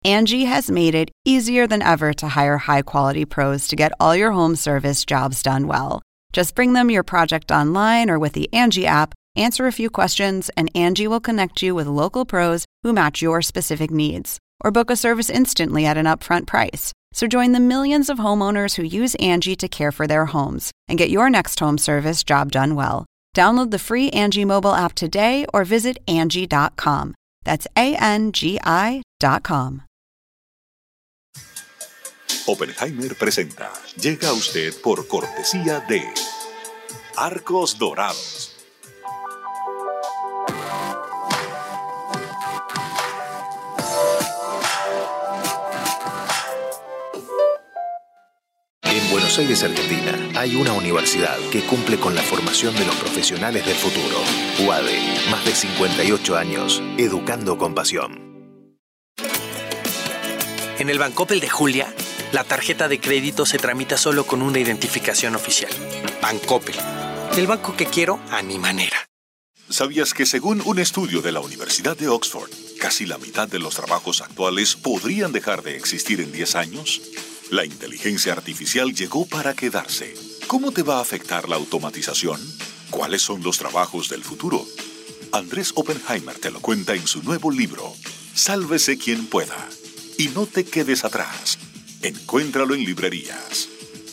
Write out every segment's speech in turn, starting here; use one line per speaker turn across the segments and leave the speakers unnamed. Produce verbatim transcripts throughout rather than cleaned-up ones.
Angie has made it easier than ever to hire high-quality pros to get all your home service jobs done well. Just bring them your project online or with the Angie app, answer a few questions, and Angie will connect you with local pros who match your specific needs. Or book a service instantly at an upfront price. So join the millions of homeowners who use Angie to care for their homes and get your next home service job done well. Download the free Angie mobile app today or visit Angie dot com. That's A N G I dot com.
Oppenheimer presenta. Llega a usted por cortesía de Arcos Dorados.
En Buenos Aires, Argentina, hay una universidad que cumple con la formación de los profesionales del futuro. U A D E, más de cincuenta y ocho años, educando con pasión.
En el Bancoppel de Julia, la tarjeta de crédito se tramita solo con una identificación oficial. Bancoppel. El banco que quiero a mi manera.
¿Sabías que según un estudio de la Universidad de Oxford, casi la mitad de los trabajos actuales podrían dejar de existir en diez años? La inteligencia artificial llegó para quedarse. ¿Cómo te va a afectar la automatización? ¿Cuáles son los trabajos del futuro? Andrés Oppenheimer te lo cuenta en su nuevo libro, Sálvese quien pueda. Y no te quedes atrás. Encuéntralo en librerías.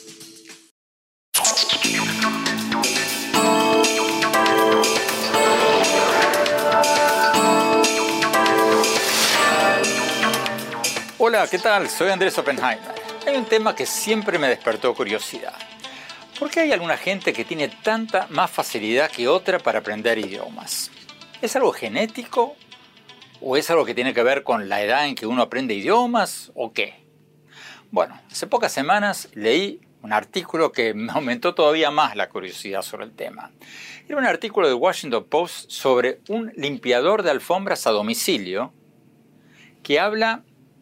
Hola, ¿qué tal? Soy Andrés Oppenheimer. Hay un tema que siempre me despertó curiosidad. ¿Por qué hay alguna gente que tiene tanta más facilidad que otra para aprender idiomas? ¿Es algo genético? ¿O es algo que tiene que ver con la edad en que uno aprende idiomas? ¿O qué? Bueno, hace pocas semanas leí un artículo que me aumentó todavía más la curiosidad sobre el tema. Era un artículo de Washington Post sobre un limpiador de alfombras a domicilio que habla,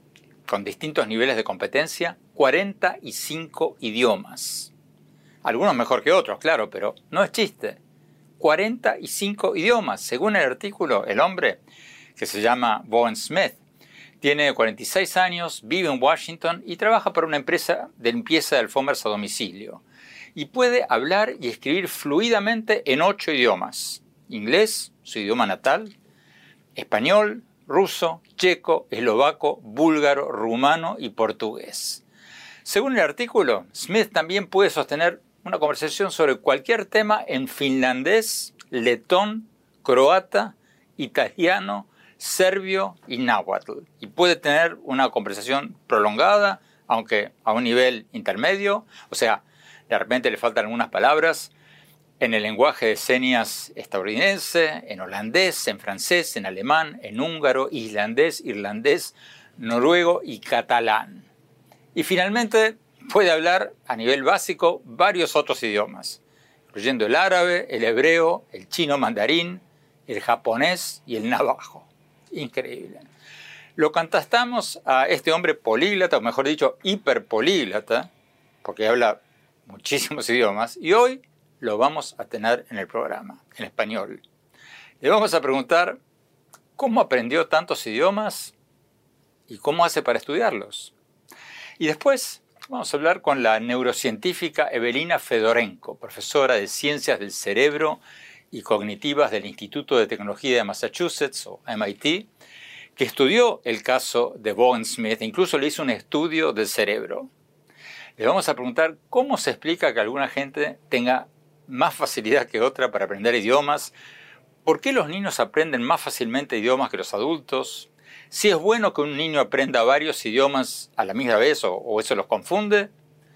con distintos niveles de competencia, cuarenta y cinco idiomas. Algunos mejor que otros, claro, pero no es chiste. cuarenta y cinco idiomas. Según el artículo, el hombre, que se llama Bowen Smith, tiene cuarenta y seis años, vive en Washington y trabaja para una empresa de limpieza de alfombras a domicilio. Y puede hablar y escribir fluidamente en ocho idiomas. Inglés, su idioma natal, español, ruso, checo, eslovaco, búlgaro, rumano y portugués. Según el artículo, Smith también puede sostener una conversación sobre cualquier tema en finlandés, letón, croata, italiano, serbio y náhuatl. Y puede tener una conversación prolongada, aunque a un nivel intermedio. O sea, de repente le faltan algunas palabras en el lenguaje de señas estadounidense, en holandés, en francés, en alemán, en húngaro, islandés, irlandés, noruego y catalán. Y finalmente puede hablar a nivel básico varios otros idiomas, incluyendo el árabe, el hebreo, el chino mandarín, el japonés y el navajo. Increíble. Lo contrastamos a este hombre políglota, o mejor dicho, hiperpolíglota, porque habla muchísimos idiomas, y hoy lo vamos a tener en el programa, en español. Le vamos a preguntar cómo aprendió tantos idiomas y cómo hace para estudiarlos. Y después vamos a hablar con la neurocientífica Evelina Fedorenko, profesora de Ciencias del Cerebro y Cognitivas del Instituto de Tecnología de Massachusetts, o M I T, que estudió el caso de Bowen Smith, e incluso le hizo un estudio del cerebro. Le vamos a preguntar cómo se explica que alguna gente tenga más facilidad que otra para aprender idiomas, por qué los niños aprenden más fácilmente idiomas que los adultos, si es bueno que un niño aprenda varios idiomas a la misma vez o, o eso los confunde,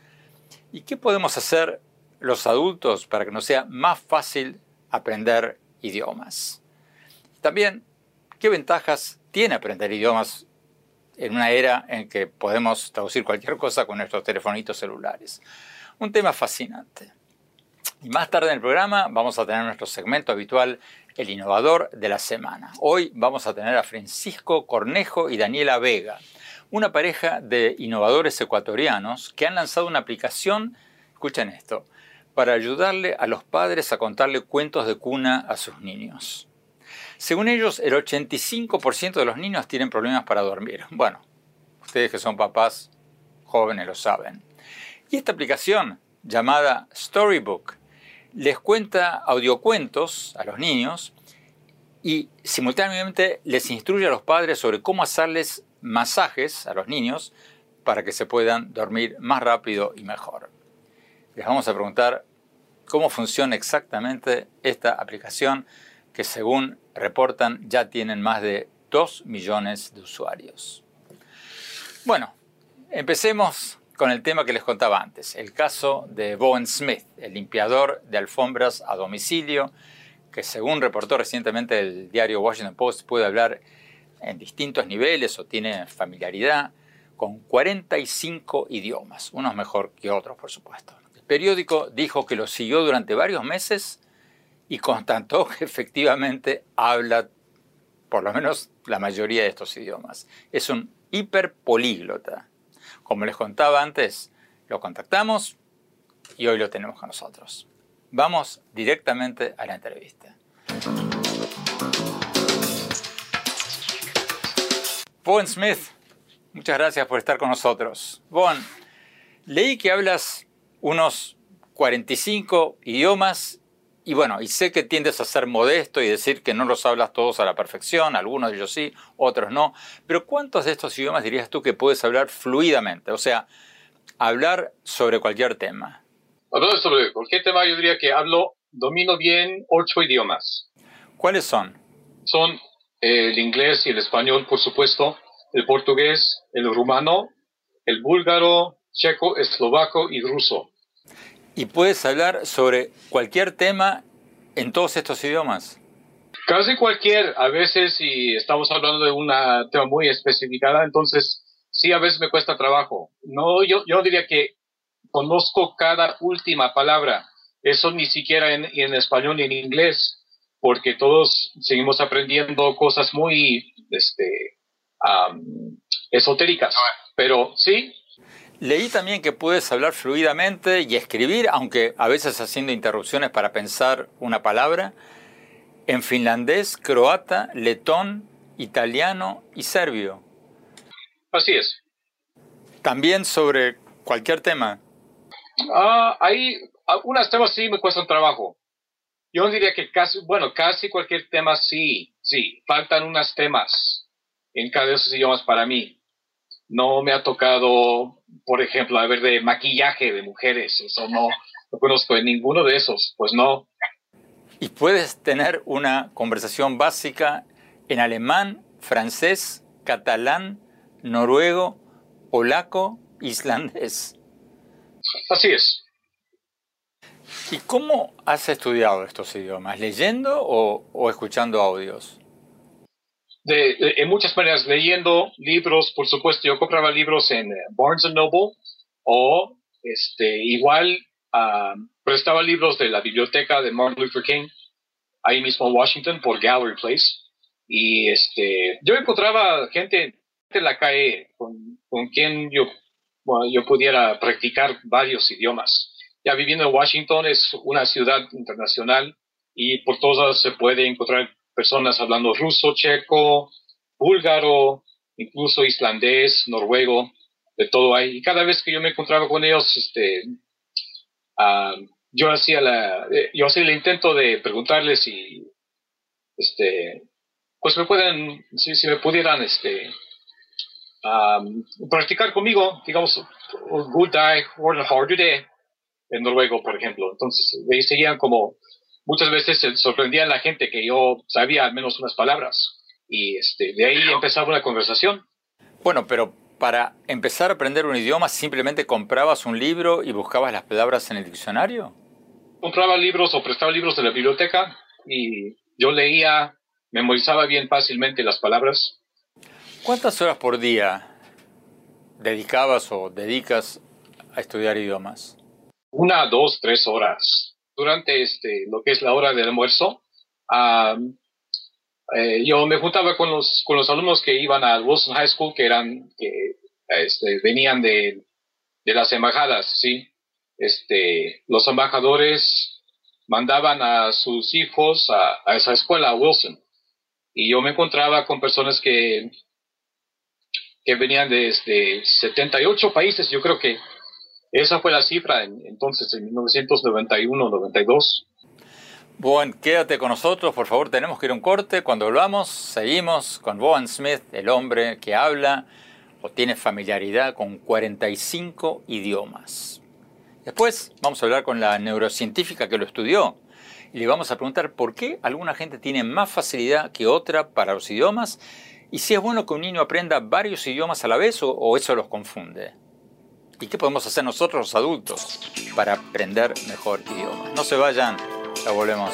y qué podemos hacer los adultos para que nos sea más fácil aprender idiomas. También, ¿qué ventajas tiene aprender idiomas en una era en que podemos traducir cualquier cosa con nuestros telefonitos celulares? Un tema fascinante. Y más tarde en el programa vamos a tener nuestro segmento habitual, El Innovador de la Semana. Hoy vamos a tener a Francisco Cornejo y Daniela Vega, una pareja de innovadores ecuatorianos que han lanzado una aplicación, escuchen esto, para ayudarle a los padres a contarle cuentos de cuna a sus niños. Según ellos, el ochenta y cinco por ciento de los niños tienen problemas para dormir. Bueno, Ustedes que son papás jóvenes lo saben. Y esta aplicación llamada Storybook les cuenta audiocuentos a los niños y simultáneamente les instruye a los padres sobre cómo hacerles masajes a los niños para que se puedan dormir más rápido y mejor. Les vamos a preguntar cómo funciona exactamente esta aplicación que, según reportan, ya tienen más de dos millones de usuarios. Bueno, empecemos con el tema que les contaba antes, el caso de Bowen Smith, el limpiador de alfombras a domicilio, que según reportó recientemente el diario Washington Post puede hablar en distintos niveles o tiene familiaridad con cuarenta y cinco idiomas, unos mejor que otros, por supuesto. El periódico dijo que lo siguió durante varios meses y constató que efectivamente habla por lo menos la mayoría de estos idiomas. Es un hiperpolíglota. Como les contaba antes, lo contactamos y hoy lo tenemos con nosotros. Vamos directamente a la entrevista. Bowen Smith, muchas gracias por estar con nosotros. Bowen, leí que hablas unos cuarenta y cinco idiomas y bueno, y sé que tiendes a ser modesto y decir que no los hablas todos a la perfección, algunos de ellos sí, otros no, pero ¿cuántos de estos idiomas dirías tú que puedes hablar fluidamente? O sea, hablar sobre cualquier tema.
Hablando sobre cualquier tema, yo diría que hablo, domino bien ocho idiomas.
¿Cuáles son?
Son eh, el inglés y el español, por supuesto, el portugués, el rumano, el búlgaro, checo, eslovaco y ruso.
¿Y puedes hablar sobre cualquier tema en todos estos idiomas?
Casi cualquier. A veces, si estamos hablando de un tema muy especificado, entonces sí, a veces me cuesta trabajo. No, yo, yo diría que conozco cada última palabra. Eso ni siquiera en, en español ni en inglés, porque todos seguimos aprendiendo cosas muy este, um, esotéricas. Pero sí.
Leí también que puedes hablar fluidamente y escribir, aunque a veces haciendo interrupciones para pensar una palabra, en finlandés, croata, letón, italiano y serbio.
Así es.
También sobre cualquier tema.
Ah, hay algunos temas sí me cuestan trabajo. Yo diría que casi, bueno, casi cualquier tema sí, sí. Faltan unos temas en cada de esos idiomas para mí. No me ha tocado, por ejemplo, a ver, de maquillaje de mujeres. Eso no, no conozco en ninguno de esos. Pues no.
¿Y puedes tener una conversación básica en alemán, francés, catalán, noruego, polaco, islandés?
Así es.
¿Y cómo has estudiado estos idiomas? ¿Leyendo o, o escuchando audios?
De, de, en muchas maneras, leyendo libros, por supuesto. Yo compraba libros en Barnes and Noble o este, igual uh, prestaba libros de la biblioteca de Martin Luther King, ahí mismo en Washington, por Gallery Place. Y este, yo encontraba gente en la calle con, con quien yo, bueno, yo pudiera practicar varios idiomas. Ya viviendo en Washington es una ciudad internacional y por todas se puede encontrar personas hablando ruso, checo, búlgaro, incluso islandés, noruego, de todo ahí. Y cada vez que yo me encontraba con ellos, este, uh, yo hacía la, yo hacía el intento de preguntarles si, este, pues me pueden, si, si me pudieran, este, um, practicar conmigo, digamos, good day or hard day, en noruego, por ejemplo. Entonces, me seguían como, muchas veces se sorprendían la gente que yo sabía al menos unas palabras. Y este, de ahí empezaba una conversación.
Bueno, pero para empezar a aprender un idioma, ¿simplemente comprabas un libro y buscabas las palabras en el diccionario?
Compraba libros o prestaba libros de la biblioteca y yo leía, memorizaba bien fácilmente las palabras.
¿Cuántas horas por día dedicabas o dedicas a estudiar idiomas?
Una, dos, tres horas. Durante este, lo que es la hora del almuerzo, um, eh, yo me juntaba con los, con los alumnos que iban al Wilson High School, que eran, que este, venían de, de las embajadas, ¿sí? Este, los embajadores mandaban a sus hijos a, a esa escuela, a Wilson. Y yo me encontraba con personas que, que venían desde setenta y ocho países. Yo creo que esa fue la cifra en, entonces, en mil novecientos noventa y uno, noventa y dos.
Bowen, quédate con nosotros, por favor, tenemos que ir a un corte. Cuando volvamos, seguimos con Bowen Smith, el hombre que habla o tiene familiaridad con cuarenta y cinco idiomas. Después vamos a hablar con la neurocientífica que lo estudió y le vamos a preguntar por qué alguna gente tiene más facilidad que otra para los idiomas y si es bueno que un niño aprenda varios idiomas a la vez o, o eso los confunde. ¿Y qué podemos hacer nosotros los adultos para aprender mejor idiomas? No se vayan, ya volvemos.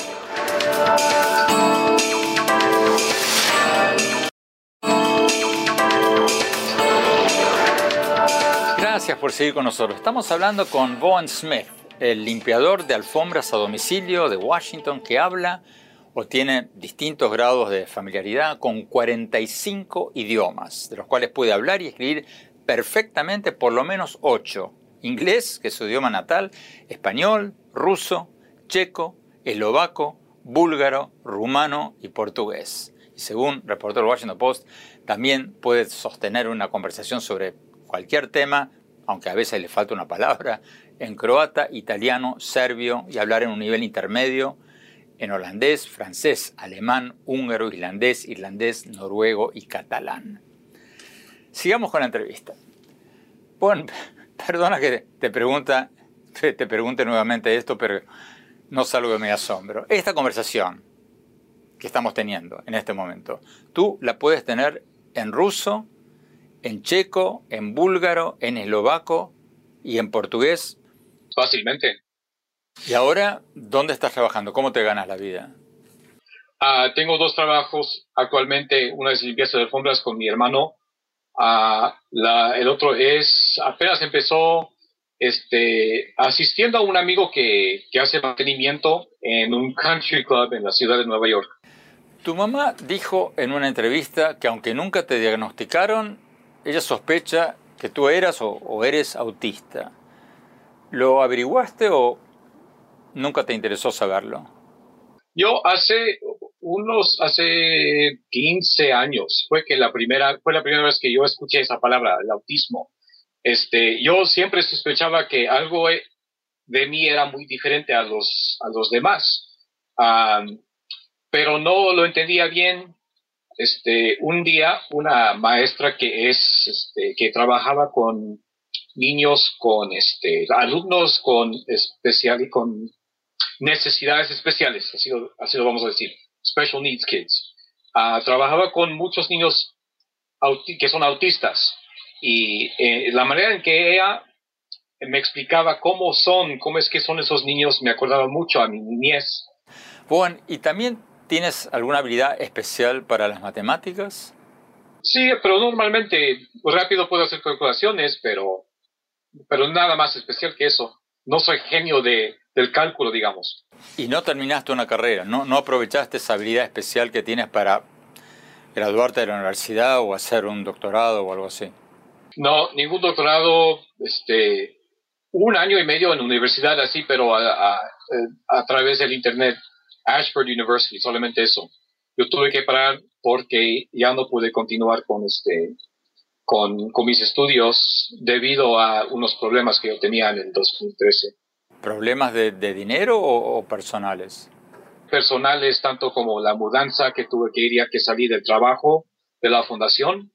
Gracias por seguir con nosotros. Estamos hablando con Bowen Smith, el limpiador de alfombras a domicilio de Washington que habla o tiene distintos grados de familiaridad con cuarenta y cinco idiomas, de los cuales puede hablar y escribir perfectamente por lo menos ocho. Inglés, que es su idioma natal, español, ruso, checo, eslovaco, búlgaro, rumano y portugués. Y según reportó el Washington Post, también puede sostener una conversación sobre cualquier tema, aunque a veces le falta una palabra, en croata, italiano, serbio y hablar en un nivel intermedio en holandés, francés, alemán, húngaro, islandés, irlandés, noruego y catalán. Sigamos con la entrevista. Bueno, perdona que te, pregunta, te pregunte nuevamente esto, pero no salgo de mi asombro. Esta conversación que estamos teniendo en este momento, tú la puedes tener en ruso, en checo, en búlgaro, en eslovaco y en portugués.
Fácilmente.
¿Y ahora dónde estás trabajando? ¿Cómo te ganas la vida?
Uh, tengo dos trabajos actualmente. Uno es limpieza de alfombras con mi hermano. Uh, la, el otro es, apenas empezó este, asistiendo a un amigo que, que hace mantenimiento en un country club en la ciudad de Nueva York.
Tu mamá dijo en una entrevista que aunque nunca te diagnosticaron, ella sospecha que tú eras o, o eres autista. ¿Lo averiguaste o nunca te interesó saberlo?
Yo hace unos, hace quince años, fue que la primera, fue la primera vez que yo escuché esa palabra, el autismo. Este, yo siempre sospechaba que algo de mí era muy diferente a los, a los demás, um, pero no lo entendía bien. Este, un día, una maestra que es, este, que trabajaba con niños, con, este, alumnos con especial y con necesidades especiales, así lo, así lo vamos a decir, special needs kids. Uh, trabajaba con muchos niños que son autistas y eh, la manera en que ella me explicaba cómo son, cómo es que son esos niños, me acordaba mucho a mi niñez.
Bueno, ¿y también tienes alguna habilidad especial para las matemáticas?
Sí, pero normalmente rápido puedo hacer calculaciones, pero, pero nada más especial que eso. No soy genio de, del cálculo, digamos.
Y no terminaste una carrera, ¿no? ¿No aprovechaste esa habilidad especial que tienes para graduarte de la universidad o hacer un doctorado o algo así?
No, ningún doctorado, este, un año y medio en la universidad así, pero a, a, a través del internet. Ashford University, solamente eso. Yo tuve que parar porque ya no pude continuar con este con, con mis estudios debido a unos problemas que yo tenía en el dos mil trece.
¿Problemas de, de dinero o, o personales?
Personales, tanto como la mudanza que tuve que ir ya que salí del trabajo de la fundación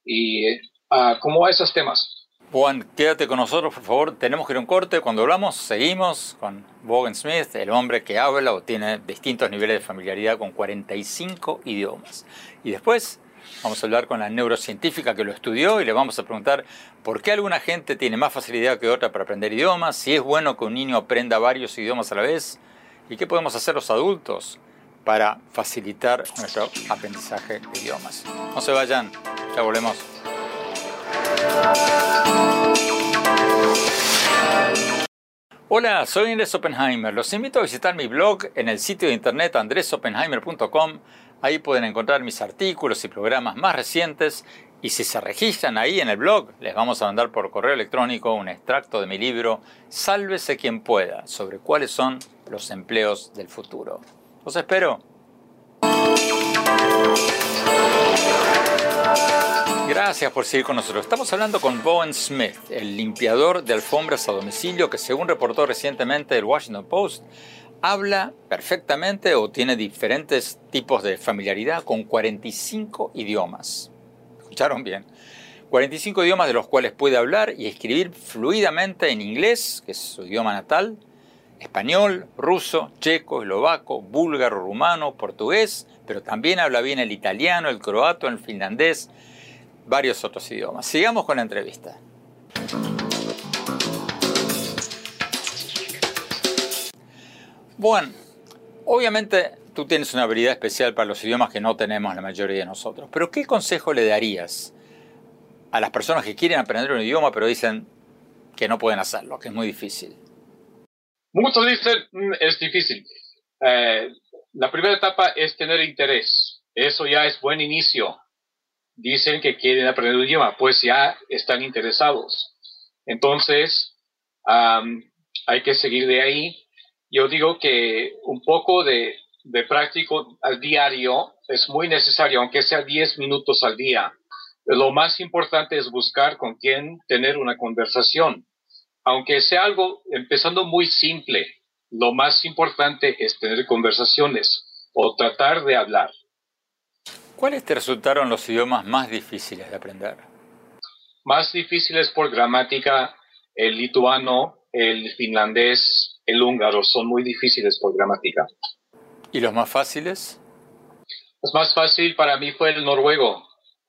y uh, como a esos temas.
Juan, quédate con nosotros, por favor. Tenemos que ir a un corte. Cuando hablamos, seguimos con Bowen Smith, el hombre que habla o tiene distintos niveles de familiaridad con cuarenta y cinco idiomas. Y después vamos a hablar con la neurocientífica que lo estudió y le vamos a preguntar por qué alguna gente tiene más facilidad que otra para aprender idiomas, si es bueno que un niño aprenda varios idiomas a la vez y qué podemos hacer los adultos para facilitar nuestro aprendizaje de idiomas. No se vayan, ya volvemos. Hola, soy Andrés Oppenheimer. Los invito a visitar mi blog en el sitio de internet andres oppenheimer punto com. Ahí pueden encontrar mis artículos y programas más recientes. Y si se registran ahí en el blog, les vamos a mandar por correo electrónico un extracto de mi libro Sálvese quien pueda, sobre cuáles son los empleos del futuro. Los espero. Gracias por seguir con nosotros. Estamos hablando con Bowen Smith, el limpiador de alfombras a domicilio que, según reportó recientemente el Washington Post, habla perfectamente o tiene diferentes tipos de familiaridad con cuarenta y cinco idiomas. ¿Escucharon bien? cuarenta y cinco idiomas de los cuales puede hablar y escribir fluidamente en inglés, que es su idioma natal, español, ruso, checo, eslovaco, búlgaro, rumano, portugués, pero también habla bien el italiano, el croato, el finlandés, varios otros idiomas. Sigamos con la entrevista. Bueno, obviamente tú tienes una habilidad especial para los idiomas que no tenemos la mayoría de nosotros, pero ¿qué consejo le darías a las personas que quieren aprender un idioma pero dicen que no pueden hacerlo, que es muy difícil?
Muchos dicen, mm, es difícil. Eh, la primera etapa es tener interés. Eso ya es buen inicio. Dicen que quieren aprender un idioma, pues ya están interesados. Entonces, um, hay que seguir de ahí. Yo digo que un poco de, de práctico al diario es muy necesario, aunque sea diez minutos al día. Lo más importante es buscar con quién tener una conversación. Aunque sea algo empezando muy simple, lo más importante es tener conversaciones o tratar de hablar.
¿Cuáles te resultaron los idiomas más difíciles de aprender?
Más difíciles por gramática, el lituano, el finlandés, el húngaro, son muy difíciles por gramática.
¿Y los más fáciles?
Lo más fácil para mí fue el noruego.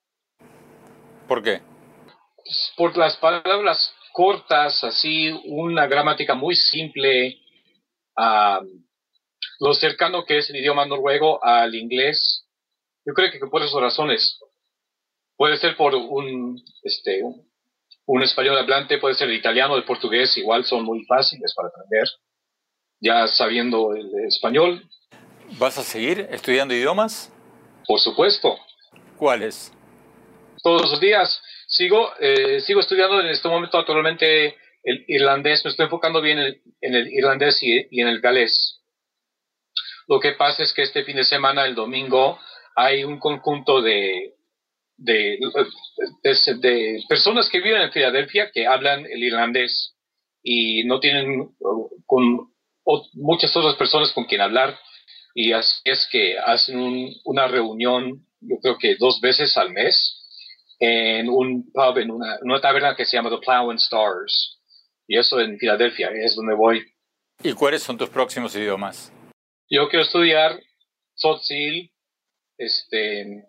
¿Por qué?
Por las palabras cortas, así, una gramática muy simple, um, lo cercano que es el idioma noruego al inglés. Yo creo que por esas razones. Puede ser por un, este, un, un español hablante, puede ser el italiano, el portugués, igual son muy fáciles para aprender, ya sabiendo el español.
¿Vas a seguir estudiando idiomas?
Por supuesto.
¿Cuáles?
Todos los días. Sigo, eh, sigo estudiando en este momento actualmente el irlandés. Me estoy enfocando bien en, en el irlandés y, y en el galés. Lo que pasa es que este fin de semana, el domingo, hay un conjunto de, de, de, de personas que viven en Filadelfia que hablan el irlandés y no tienen con o, muchas otras personas con quien hablar. Y así es que hacen un, una reunión, yo creo que dos veces al mes, en un pub, en una, en una taberna que se llama The Plow and Stars. Y eso en Filadelfia, es donde voy.
¿Y cuáles son tus próximos idiomas?
Yo quiero estudiar Tzotzil, este,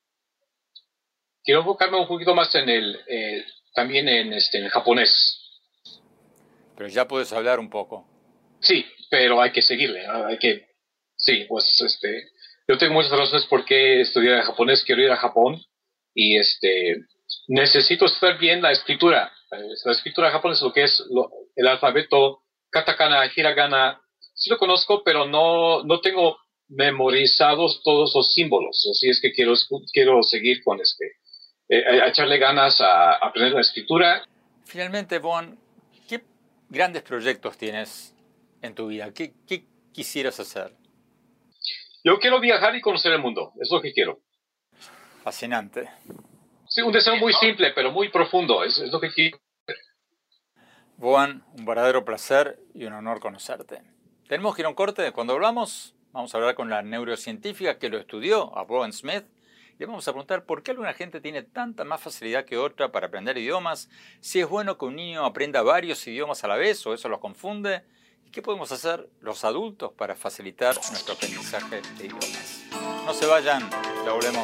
quiero enfocarme un poquito más en el, eh, también en, este, en el japonés.
Pero ya puedes hablar un poco.
Sí, pero hay que seguirle, ¿no? Hay que, sí, pues, este, yo tengo muchas razones por qué estudiar el japonés, quiero ir a Japón. Y este necesito estudiar bien la escritura. La escritura japonesa, lo que es lo, el alfabeto, katakana, hiragana, sí lo conozco, pero no, no tengo memorizados todos los símbolos. Así es que quiero, quiero seguir con este, eh, a echarle ganas a aprender la escritura.
Finalmente, Bowen, ¿qué grandes proyectos tienes en tu vida? ¿Qué, qué quisieras hacer?
Yo quiero viajar y conocer el mundo. Es lo que quiero.
Fascinante.
Sí, un deseo muy simple, pero muy profundo. Es, es lo que quiero.
Bowen, un verdadero placer y un honor conocerte. Tenemos que ir a un corte. Cuando hablamos, vamos a hablar con la neurocientífica que lo estudió, a Bowen Smith, y le vamos a preguntar por qué alguna gente tiene tanta más facilidad que otra para aprender idiomas, si es bueno que un niño aprenda varios idiomas a la vez o eso los confunde, y qué podemos hacer los adultos para facilitar nuestro aprendizaje de idiomas. No se vayan, ya volvemos.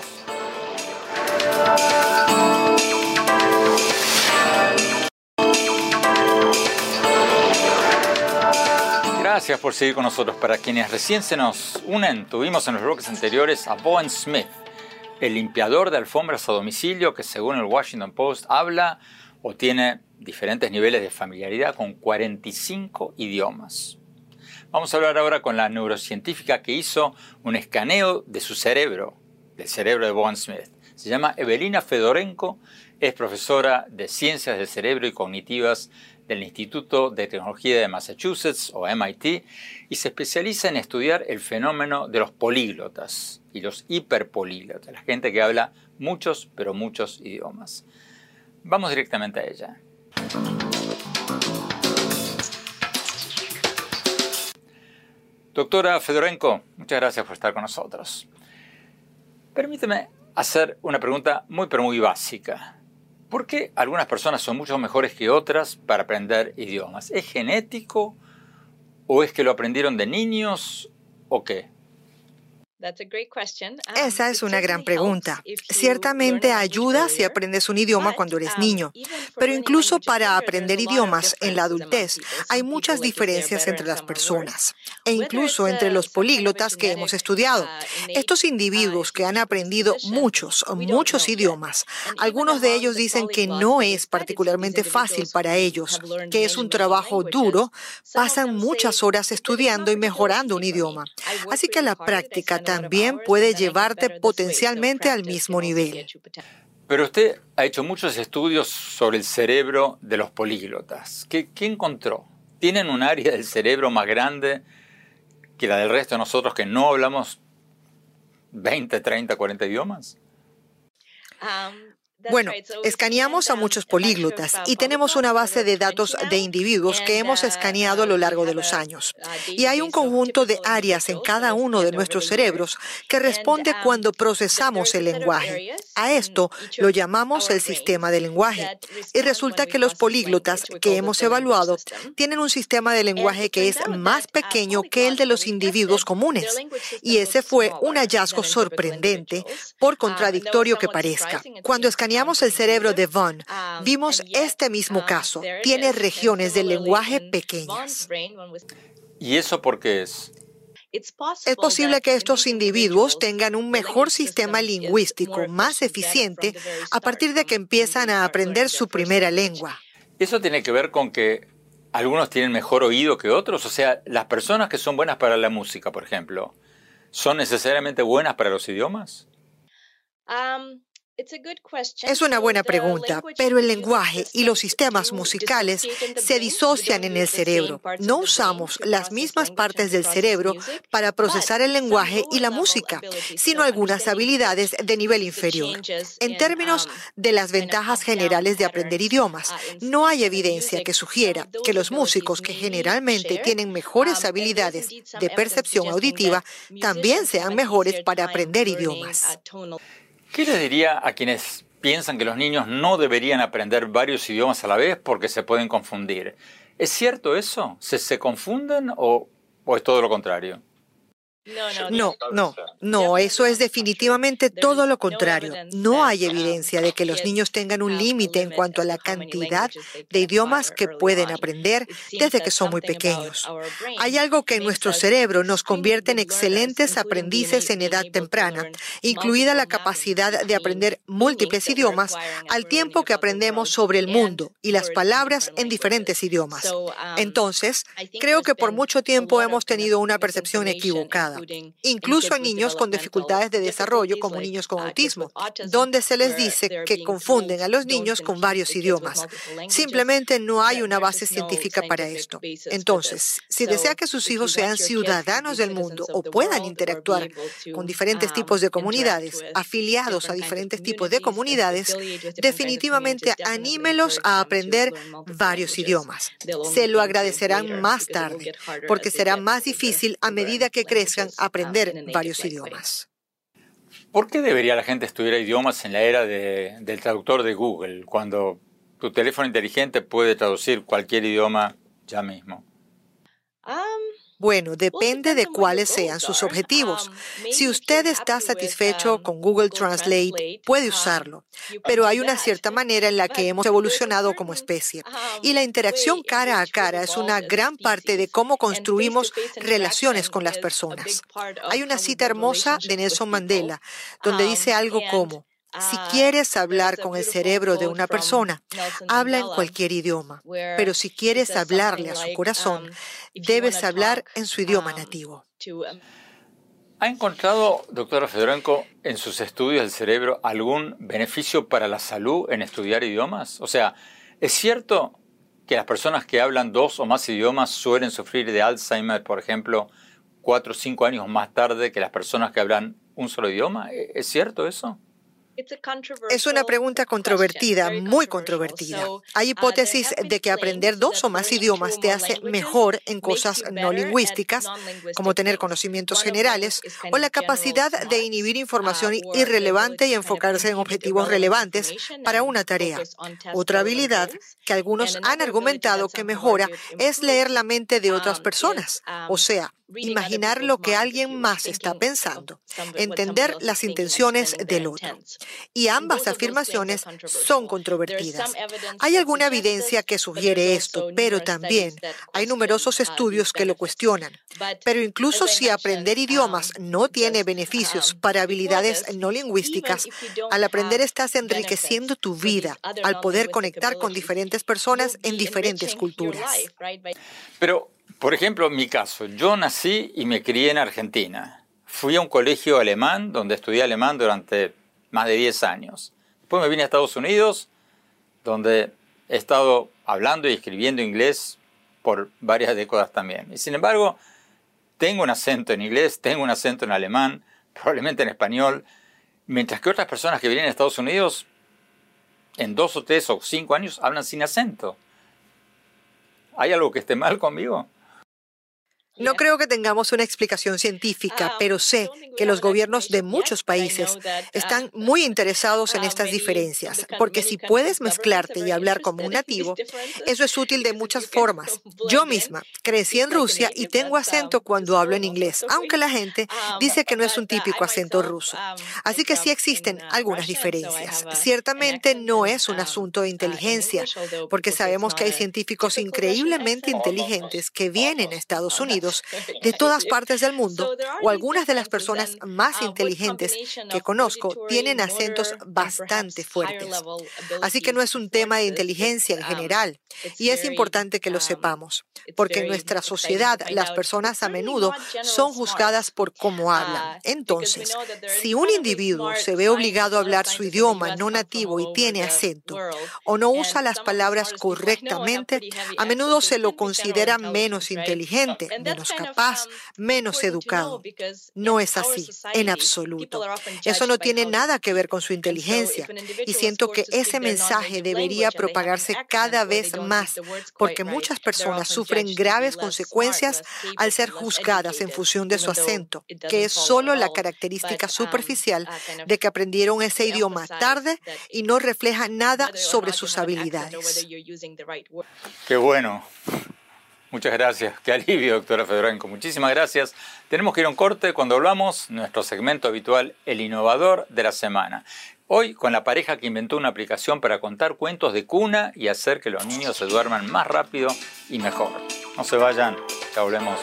Gracias por seguir con nosotros. Para quienes recién se nos unen, tuvimos en los bloques anteriores a Bowen Smith, el limpiador de alfombras a domicilio que, según el Washington Post, habla o tiene diferentes niveles de familiaridad con cuarenta y cinco idiomas. Vamos a hablar ahora con la neurocientífica que hizo un escaneo de su cerebro, del cerebro de Bowen Smith. Se llama Evelina Fedorenko, es profesora de Ciencias del Cerebro y Cognitivas del Instituto de Tecnología de Massachusetts, o M I T, y se especializa en estudiar el fenómeno de los políglotas y los hiperpolíglotas, la gente que habla muchos, pero muchos idiomas. Vamos directamente a ella. Doctora Fedorenko, muchas gracias por estar con nosotros. Permíteme hacer una pregunta muy, pero muy básica. ¿Por qué algunas personas son mucho mejores que otras para aprender idiomas? ¿Es genético o es que lo aprendieron de niños o qué?
Esa es una gran pregunta. Ciertamente ayuda si aprendes un idioma cuando eres niño, pero incluso para aprender idiomas en la adultez hay muchas diferencias entre las personas e incluso entre los políglotas que hemos estudiado. Estos individuos que han aprendido muchos, muchos idiomas, algunos de ellos dicen que no es particularmente fácil para ellos, que es un trabajo duro, pasan muchas horas estudiando y mejorando un idioma. Así que la práctica también puede llevarte potencialmente al mismo nivel.
Pero usted ha hecho muchos estudios sobre el cerebro de los políglotas. ¿Qué, qué encontró? ¿Tienen un área del cerebro más grande que la del resto de nosotros que no hablamos veinte, treinta, cuarenta idiomas?
Bueno, escaneamos a muchos políglotas y tenemos una base de datos de individuos que hemos escaneado a lo largo de los años. Y hay un conjunto de áreas en cada uno de nuestros cerebros que responde cuando procesamos el lenguaje. A esto lo llamamos el sistema de lenguaje. Y resulta que los políglotas que hemos evaluado tienen un sistema de lenguaje que es más pequeño que el de los individuos comunes. Y ese fue un hallazgo sorprendente, por contradictorio que parezca. Cuando escaneamos el cerebro de Vaughn, vimos este mismo caso. Tiene regiones del lenguaje pequeñas.
¿Y eso por qué es?
Es posible que estos individuos tengan un mejor sistema lingüístico, más eficiente, a partir de que empiezan a aprender su primera lengua.
¿Eso tiene que ver con que algunos tienen mejor oído que otros? O sea, las personas que son buenas para la música, por ejemplo, ¿son necesariamente buenas para los idiomas?
Um, Es una buena pregunta, pero el lenguaje y los sistemas musicales se disocian en el cerebro. No usamos las mismas partes del cerebro para procesar el lenguaje y la música, sino algunas habilidades de nivel inferior. En términos de las ventajas generales de aprender idiomas, no hay evidencia que sugiera que los músicos que generalmente tienen mejores habilidades de percepción auditiva también sean mejores para aprender idiomas.
¿Qué les diría a quienes piensan que los niños no deberían aprender varios idiomas a la vez porque se pueden confundir? ¿Es cierto eso? ¿Se, se confunden o, o es todo lo contrario?
No, no, no, eso es definitivamente todo lo contrario. No hay evidencia de que los niños tengan un límite en cuanto a la cantidad de idiomas que pueden aprender desde que son muy pequeños. Hay algo que en nuestro cerebro nos convierte en excelentes aprendices en edad temprana, incluida la capacidad de aprender múltiples idiomas al tiempo que aprendemos sobre el mundo y las palabras en diferentes idiomas. Entonces, creo que por mucho tiempo hemos tenido una percepción equivocada, incluso en niños con dificultades de desarrollo como niños con autismo, donde se les dice que confunden a los niños con varios idiomas. Simplemente no hay una base científica para esto. Entonces, si desea que sus hijos sean ciudadanos del mundo o puedan interactuar con diferentes tipos de comunidades, afiliados a diferentes tipos de comunidades, definitivamente anímelos a aprender varios idiomas. Se lo agradecerán más tarde, porque será más difícil a medida que crezcan aprender varios idiomas.
¿Por qué debería la gente estudiar idiomas en la era de, del traductor de Google, cuando tu teléfono inteligente puede traducir cualquier idioma ya mismo?
Bueno, depende de cuáles sean sus objetivos. Si usted está satisfecho con Google Translate, puede usarlo, pero hay una cierta manera en la que hemos evolucionado como especie. Y la interacción cara a cara es una gran parte de cómo construimos relaciones con las personas. Hay una cita hermosa de Nelson Mandela, donde dice algo como: si quieres hablar con el cerebro de una persona, habla en cualquier idioma. Pero si quieres hablarle a su corazón, debes hablar en su idioma nativo.
¿Ha encontrado, doctora Fedorenko, en sus estudios del cerebro algún beneficio para la salud en estudiar idiomas? O sea, ¿es cierto que las personas que hablan dos o más idiomas suelen sufrir de Alzheimer, por ejemplo, cuatro o cinco años más tarde que las personas que hablan un solo idioma? ¿Es cierto eso?
Es una pregunta controvertida, muy controvertida. Hay hipótesis de que aprender dos o más idiomas te hace mejor en cosas no lingüísticas, como tener conocimientos generales, o la capacidad de inhibir información irrelevante y enfocarse en objetivos relevantes para una tarea. Otra habilidad que algunos han argumentado que mejora es leer la mente de otras personas, o sea, imaginar lo que alguien más está pensando, entender las intenciones del otro. Y ambas afirmaciones son controvertidas. Hay alguna evidencia que sugiere esto, pero también hay numerosos estudios que lo cuestionan. Pero incluso si aprender idiomas no tiene beneficios para habilidades no lingüísticas, al aprender estás enriqueciendo tu vida al poder conectar con diferentes personas en diferentes culturas.
Pero por ejemplo, en mi caso, yo nací y me crié en Argentina. Fui a un colegio alemán donde estudié alemán durante más de diez años. Después me vine a Estados Unidos, donde he estado hablando y escribiendo inglés por varias décadas también. Y sin embargo, tengo un acento en inglés, tengo un acento en alemán, probablemente en español, mientras que otras personas que vienen a Estados Unidos, en dos o tres o cinco años, hablan sin acento. ¿Hay algo que esté mal conmigo?
No creo que tengamos una explicación científica, pero sé que los gobiernos de muchos países están muy interesados en estas diferencias, porque si puedes mezclarte y hablar como un nativo, eso es útil de muchas formas. Yo misma crecí en Rusia y tengo acento cuando hablo en inglés, aunque la gente dice que no es un típico acento ruso. Así que sí existen algunas diferencias. Ciertamente no es un asunto de inteligencia, porque sabemos que hay científicos increíblemente inteligentes que vienen a Estados Unidos de todas partes del mundo, o algunas de las personas más inteligentes que conozco tienen acentos bastante fuertes. Así que no es un tema de inteligencia en general, y es importante que lo sepamos, porque en nuestra sociedad las personas a menudo son juzgadas por cómo hablan. Entonces, si un individuo se ve obligado a hablar su idioma no nativo y tiene acento, o no usa las palabras correctamente, a menudo se lo considera menos inteligente, menos capaz, menos educado. No es así, en absoluto. Eso no tiene nada que ver con su inteligencia, y siento que ese mensaje debería propagarse cada vez más, porque muchas personas sufren graves consecuencias al ser juzgadas en función de su acento, que es solo la característica superficial de que aprendieron ese idioma tarde y no refleja nada sobre sus habilidades.
Qué bueno. Muchas gracias. Qué alivio, doctora Fedorenko. Muchísimas gracias. Tenemos que ir a un corte. Cuando hablamos, nuestro segmento habitual, El Innovador de la Semana. Hoy, con la pareja que inventó una aplicación para contar cuentos de cuna y hacer que los niños se duerman más rápido y mejor. No se vayan, ya volvemos.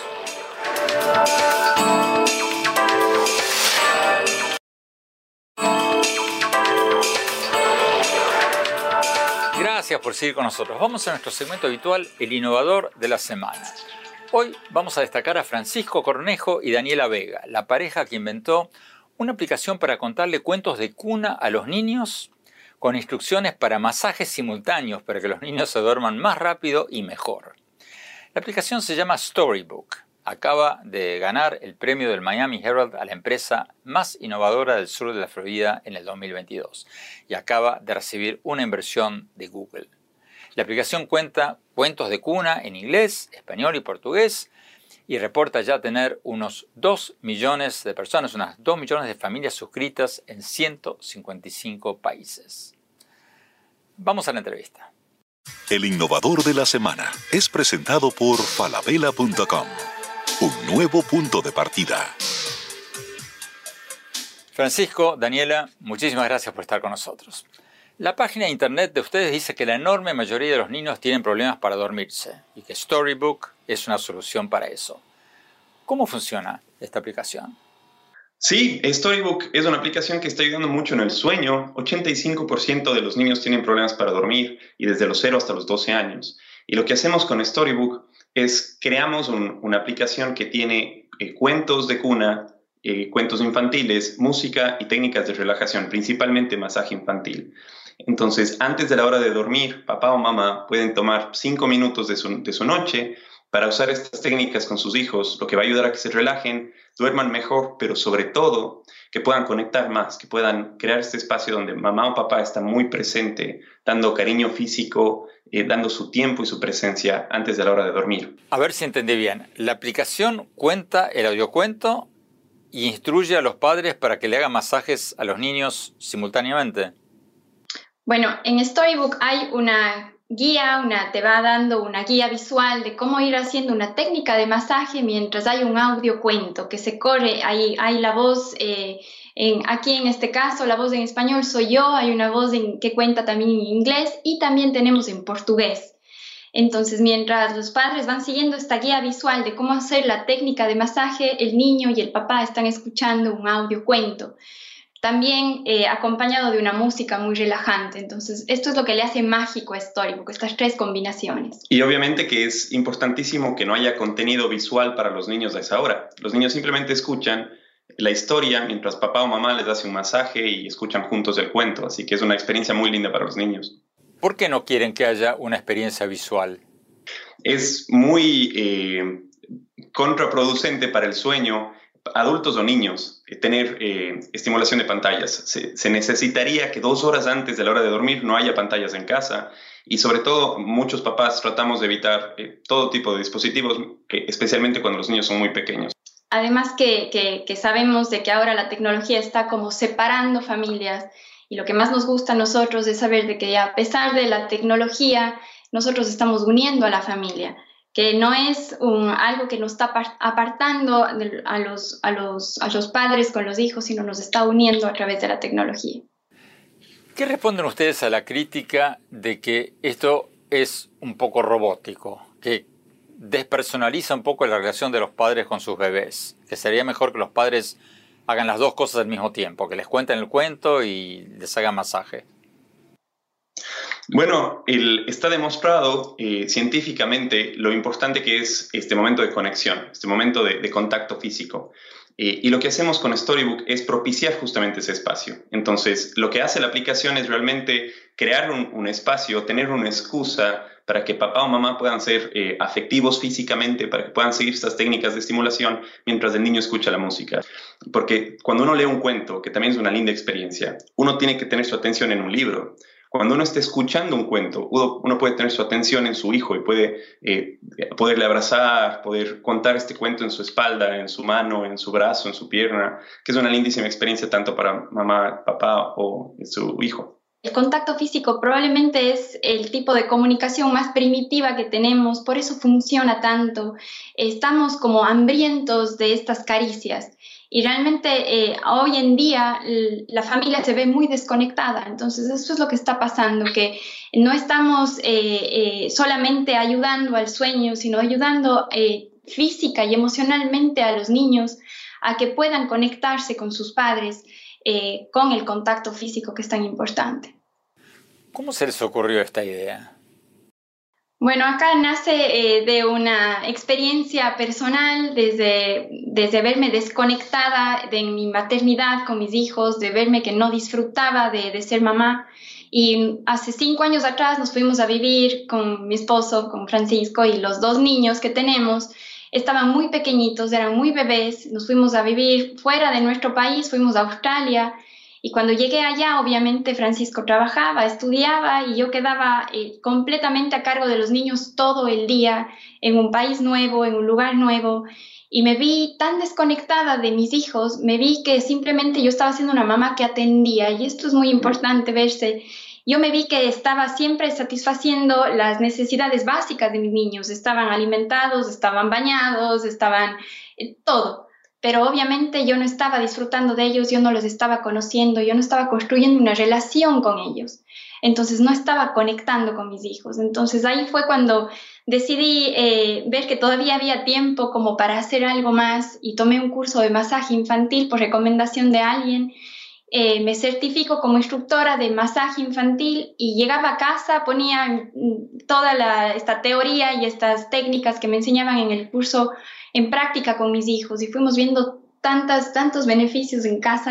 Gracias por seguir con nosotros. Vamos a nuestro segmento habitual, El Innovador de la Semana. Hoy vamos a destacar a Francisco Cornejo y Daniela Vega, la pareja que inventó una aplicación para contarle cuentos de cuna a los niños con instrucciones para masajes simultáneos para que los niños se duerman más rápido y mejor. La aplicación se llama Storybook. Acaba de ganar el premio del Miami Herald a la empresa más innovadora del sur de la Florida en el dos mil veintidós y acaba de recibir una inversión de Google. La aplicación cuenta cuentos de cuna en inglés, español y portugués y reporta ya tener unos dos millones de personas, unas dos millones de familias suscritas en ciento cincuenta y cinco países. Vamos a la entrevista.
El Innovador de la Semana es presentado por falabella punto com. Un nuevo punto de partida.
Francisco, Daniela, muchísimas gracias por estar con nosotros. La página de internet de ustedes dice que la enorme mayoría de los niños tienen problemas para dormirse y que Storybook es una solución para eso. ¿Cómo funciona esta aplicación?
Sí, Storybook es una aplicación que está ayudando mucho en el sueño. ochenta y cinco por ciento de los niños tienen problemas para dormir y desde los cero hasta los doce años. Y lo que hacemos con Storybook es creamos un, una aplicación que tiene eh, cuentos de cuna, eh, cuentos infantiles, música y técnicas de relajación, principalmente masaje infantil. Entonces, antes de la hora de dormir, papá o mamá pueden tomar cinco minutos de su, de su noche para usar estas técnicas con sus hijos, lo que va a ayudar a que se relajen, duerman mejor, pero sobre todo que puedan conectar más, que puedan crear este espacio donde mamá o papá está muy presente, dando cariño físico, eh, dando su tiempo y su presencia antes de la hora de dormir.
A ver si entendí bien. La aplicación cuenta el audiocuento y instruye a los padres para que le hagan masajes a los niños simultáneamente.
Bueno, en Storybook hay una guía, una, te va dando una guía visual de cómo ir haciendo una técnica de masaje mientras hay un audio cuento que se corre, hay, hay la voz, eh, en, aquí en este caso la voz en español soy yo, hay una voz en, que cuenta también en inglés y también tenemos en portugués. Entonces, mientras los padres van siguiendo esta guía visual de cómo hacer la técnica de masaje, el niño y el papá están escuchando un audio cuento. También eh, acompañado de una música muy relajante. Entonces, esto es lo que le hace mágico a Storybook, estas tres combinaciones.
Y obviamente que es importantísimo que no haya contenido visual para los niños a esa hora. Los niños simplemente escuchan la historia mientras papá o mamá les hace un masaje y escuchan juntos el cuento. Así que es una experiencia muy linda para los niños.
¿Por qué no quieren que haya una experiencia visual?
Es muy eh, contraproducente para el sueño, adultos o niños, eh, tener eh, estimulación de pantallas. Se, se necesitaría que dos horas antes de la hora de dormir no haya pantallas en casa y sobre todo muchos papás tratamos de evitar eh, todo tipo de dispositivos, eh, especialmente cuando los niños son muy pequeños.
Además que, que, que sabemos de que ahora la tecnología está como separando familias y lo que más nos gusta a nosotros es saber de que a pesar de la tecnología nosotros estamos uniendo a la familia, que no es un, algo que nos está apartando a los, a, los, a los padres con los hijos, sino nos está uniendo a través de la tecnología.
¿Qué responden ustedes a la crítica de que esto es un poco robótico, que despersonaliza un poco la relación de los padres con sus bebés? Que sería mejor que los padres hagan las dos cosas al mismo tiempo, que les cuenten el cuento y les hagan masaje.
Bueno, el, está demostrado eh, científicamente lo importante que es este momento de conexión, este momento de, de contacto físico. Eh, y lo que hacemos con Storybook es propiciar justamente ese espacio. Entonces, lo que hace la aplicación es realmente crear un, un espacio, tener una excusa para que papá o mamá puedan ser eh, afectivos físicamente, para que puedan seguir estas técnicas de estimulación mientras el niño escucha la música. Porque cuando uno lee un cuento, que también es una linda experiencia, uno tiene que tener su atención en un libro. Cuando uno está escuchando un cuento, uno, uno puede tener su atención en su hijo y puede eh, poderle abrazar, poder contar este cuento en su espalda, en su mano, en su brazo, en su pierna, que es una lindísima experiencia tanto para mamá, papá o su hijo.
El contacto físico probablemente es el tipo de comunicación más primitiva que tenemos, por eso funciona tanto. Estamos como hambrientos de estas caricias. Y realmente eh, hoy en día la familia se ve muy desconectada, entonces eso es lo que está pasando, que no estamos eh, eh, solamente ayudando al sueño, sino ayudando eh, física y emocionalmente a los niños a que puedan conectarse con sus padres eh, con el contacto físico que es tan importante.
¿Cómo se les ocurrió esta idea?
Bueno, acá nace eh, de una experiencia personal, desde, desde verme desconectada de mi maternidad con mis hijos, de verme que no disfrutaba de, de ser mamá. Y hace cinco años atrás nos fuimos a vivir con mi esposo, con Francisco, y los dos niños que tenemos estaban muy pequeñitos, eran muy bebés. Nos fuimos a vivir fuera de nuestro país, fuimos a Australia. Y cuando llegué allá, obviamente Francisco trabajaba, estudiaba y yo quedaba eh, completamente a cargo de los niños todo el día en un país nuevo, en un lugar nuevo. Y me vi tan desconectada de mis hijos, me vi que simplemente yo estaba siendo una mamá que atendía y esto es muy importante verse. Yo me vi que estaba siempre satisfaciendo las necesidades básicas de mis niños. Estaban alimentados, estaban bañados, estaban eh, todo. Pero obviamente yo no estaba disfrutando de ellos, yo no los estaba conociendo, yo no estaba construyendo una relación con ellos. Entonces no estaba conectando con mis hijos. Entonces ahí fue cuando decidí eh, ver que todavía había tiempo como para hacer algo más y tomé un curso de masaje infantil por recomendación de alguien. Eh, me certifico como instructora de masaje infantil y llegaba a casa, ponía toda la, esta teoría y estas técnicas que me enseñaban en el curso en práctica con mis hijos y fuimos viendo tantas, tantos beneficios en casa.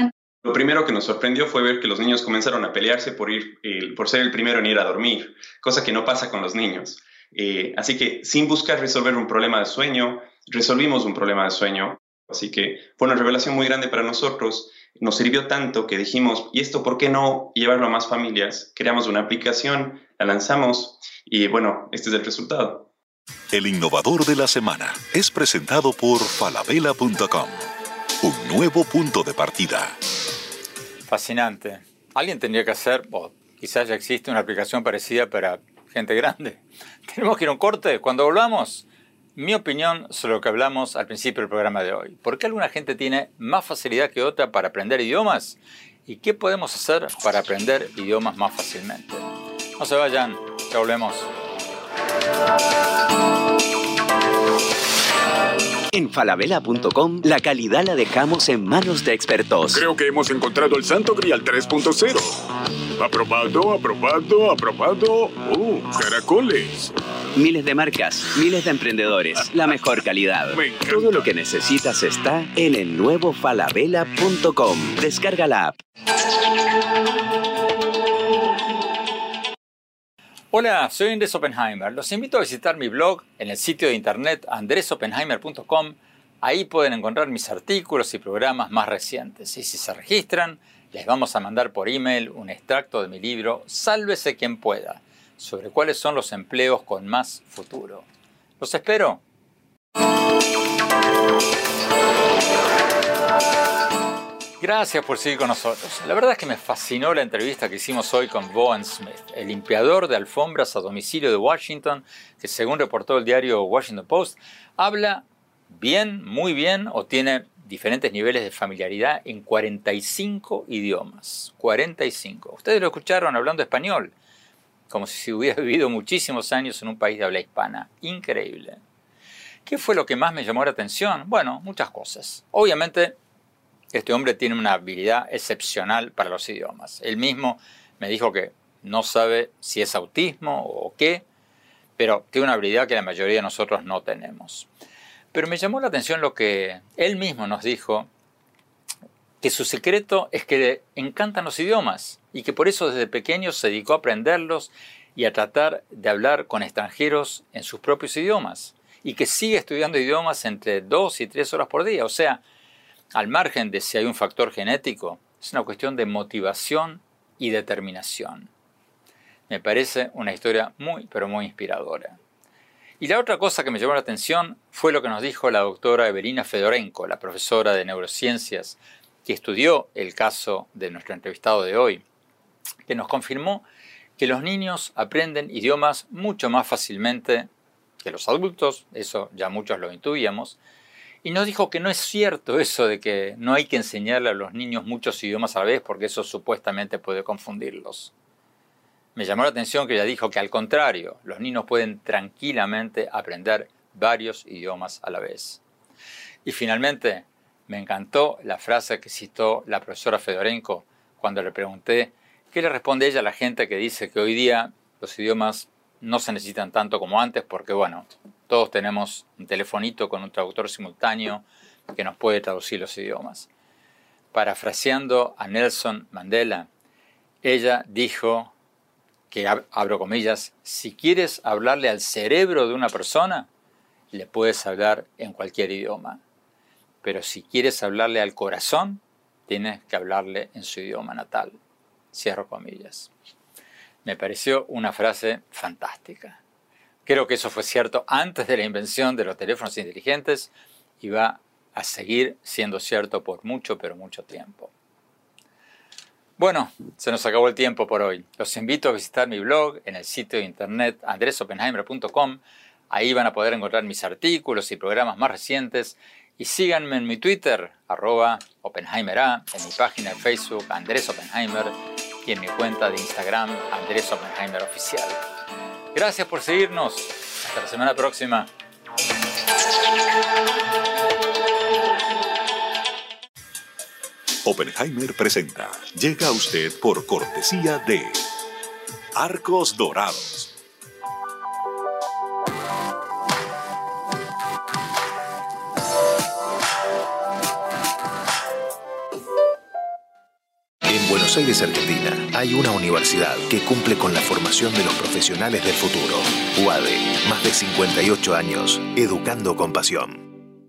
Lo primero que nos sorprendió fue ver que los niños comenzaron a pelearse por, ir, eh, por ser el primero en ir a dormir, cosa que no pasa con los niños. Eh, así que sin buscar resolver un problema de sueño, resolvimos un problema de sueño. Así que fue una revelación muy grande para nosotros. Nos sirvió tanto que dijimos, ¿y esto por qué no llevarlo a más familias? Creamos una aplicación, la lanzamos y bueno, este es el resultado.
El innovador de la semana es presentado por falabella punto com. Un nuevo punto de partida.
Fascinante. Alguien tendría que hacer, o quizás ya existe una aplicación parecida para gente grande. Tenemos que ir a un corte. Cuando volvamos, mi opinión sobre lo que hablamos al principio del programa de hoy. ¿Por qué alguna gente tiene más facilidad que otra para aprender idiomas? ¿Y qué podemos hacer para aprender idiomas más fácilmente? No se vayan, ya volvemos.
En falabella punto com, la calidad la dejamos en manos de expertos.
Creo que hemos encontrado el Santo Grial tres punto cero. Aprobado, aprobado, aprobado. ¡Oh, caracoles!
Miles de marcas, miles de emprendedores, la mejor calidad. Todo lo que necesitas está en el nuevo falabella punto com. Descarga la app.
Hola, soy Andrés Oppenheimer. Los invito a visitar mi blog en el sitio de internet andres oppenheimer punto com. Ahí pueden encontrar mis artículos y programas más recientes. Y si se registran, les vamos a mandar por email un extracto de mi libro Sálvese quien pueda, sobre cuáles son los empleos con más futuro. ¡Los espero! Gracias por seguir con nosotros. La verdad es que me fascinó la entrevista que hicimos hoy con Bowen Smith, el limpiador de alfombras a domicilio de Washington, que según reportó el diario Washington Post, habla bien, muy bien o tiene diferentes niveles de familiaridad en cuarenta y cinco idiomas. cuarenta y cinco. Ustedes lo escucharon hablando español, como si hubiera vivido muchísimos años en un país de habla hispana. Increíble. ¿Qué fue lo que más me llamó la atención? Bueno, muchas cosas. Obviamente, este hombre tiene una habilidad excepcional para los idiomas. Él mismo me dijo que no sabe si es autismo o qué, pero tiene una habilidad que la mayoría de nosotros no tenemos. Pero me llamó la atención lo que él mismo nos dijo, que su secreto es que le encantan los idiomas y que por eso desde pequeño se dedicó a aprenderlos y a tratar de hablar con extranjeros en sus propios idiomas y que sigue estudiando idiomas entre dos y tres horas por día. O sea, al margen de si hay un factor genético, es una cuestión de motivación y determinación. Me parece una historia muy, pero muy inspiradora. Y la otra cosa que me llamó la atención fue lo que nos dijo la doctora Evelina Fedorenko, la profesora de neurociencias, que estudió el caso de nuestro entrevistado de hoy, que nos confirmó que los niños aprenden idiomas mucho más fácilmente que los adultos, eso ya muchos lo intuíamos, y nos dijo que no es cierto eso de que no hay que enseñarle a los niños muchos idiomas a la vez porque eso supuestamente puede confundirlos. Me llamó la atención que ella dijo que al contrario, los niños pueden tranquilamente aprender varios idiomas a la vez. Y finalmente, me encantó la frase que citó la profesora Fedorenko cuando le pregunté qué le responde ella a la gente que dice que hoy día los idiomas no se necesitan tanto como antes porque, bueno, todos tenemos un telefonito con un traductor simultáneo que nos puede traducir los idiomas. Parafraseando a Nelson Mandela, ella dijo que, abro comillas, si quieres hablarle al cerebro de una persona, le puedes hablar en cualquier idioma. Pero si quieres hablarle al corazón, tienes que hablarle en su idioma natal. Cierro comillas. Me pareció una frase fantástica. Creo que eso fue cierto antes de la invención de los teléfonos inteligentes y va a seguir siendo cierto por mucho, pero mucho tiempo. Bueno, se nos acabó el tiempo por hoy. Los invito a visitar mi blog en el sitio de internet andres oppenheimer punto com. Ahí van a poder encontrar mis artículos y programas más recientes. Y síganme en mi Twitter, arroba OppenheimerA, en mi página de Facebook, Andrés Oppenheimer, y en mi cuenta de Instagram, Andrés Oppenheimer Oficial. Gracias por seguirnos. Hasta la semana próxima.
Oppenheimer presenta. Llega a usted por cortesía de Arcos Dorados.
Buenos Aires, Argentina, hay una universidad que cumple con la formación de los profesionales del futuro. U A D E, más de cincuenta y ocho años, educando con pasión.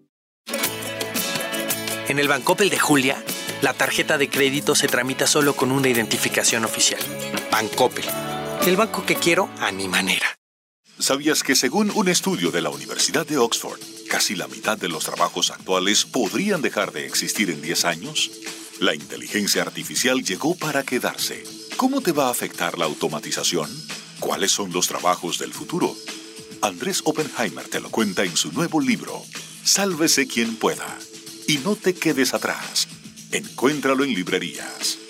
En el Bancoppel de Julia, la tarjeta de crédito se tramita solo con una identificación oficial. Bancoppel. El banco que quiero a mi manera.
¿Sabías que según un estudio de la Universidad de Oxford, casi la mitad de los trabajos actuales podrían dejar de existir en diez años? La inteligencia artificial llegó para quedarse. ¿Cómo te va a afectar la automatización? ¿Cuáles son los trabajos del futuro? Andrés Oppenheimer te lo cuenta en su nuevo libro, Sálvese quien pueda. Y no te quedes atrás. Encuéntralo en librerías.